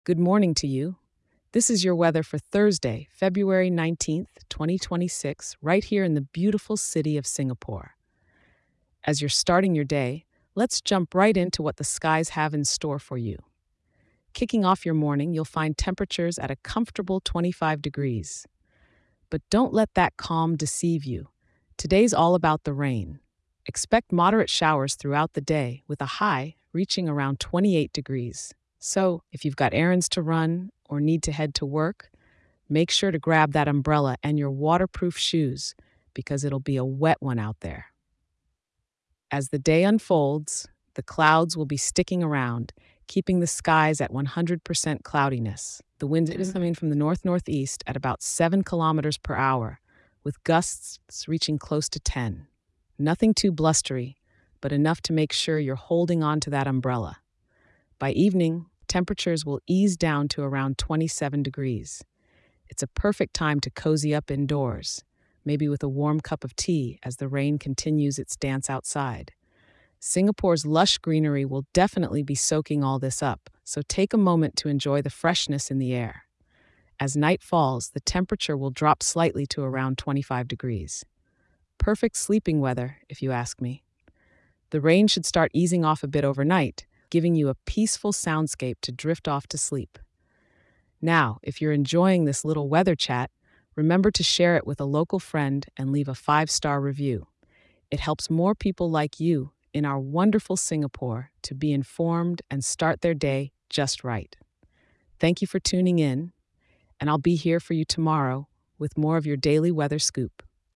Good morning to you. This is your weather for Thursday, February 19th, 2026, right here in the beautiful city of Singapore. As you're starting your day, let's jump right into what the skies have in store for you. Kicking off your morning, you'll find temperatures at a comfortable 25 degrees. But don't let that calm deceive you. Today's all about the rain. Expect moderate showers throughout the day, with a high reaching around 28 degrees. So, if you've got errands to run or need to head to work, make sure to grab that umbrella and your waterproof shoes because it'll be a wet one out there. As the day unfolds, the clouds will be sticking around, keeping the skies at 100% cloudiness. The wind is coming from the north northeast at about 7 kilometers per hour, with gusts reaching close to 10. Nothing too blustery, but enough to make sure you're holding on to that umbrella. By evening, temperatures will ease down to around 27 degrees. It's a perfect time to cozy up indoors, maybe with a warm cup of tea as the rain continues its dance outside. Singapore's lush greenery will definitely be soaking all this up, so take a moment to enjoy the freshness in the air. As night falls, the temperature will drop slightly to around 25 degrees. Perfect sleeping weather, if you ask me. The rain should start easing off a bit overnight, giving you a peaceful soundscape to drift off to sleep. Now, if you're enjoying this little weather chat, remember to share it with a local friend and leave a 5-star review. It helps more people like you in our wonderful Singapore to be informed and start their day just right. Thank you for tuning in, and I'll be here for you tomorrow with more of your daily weather scoop.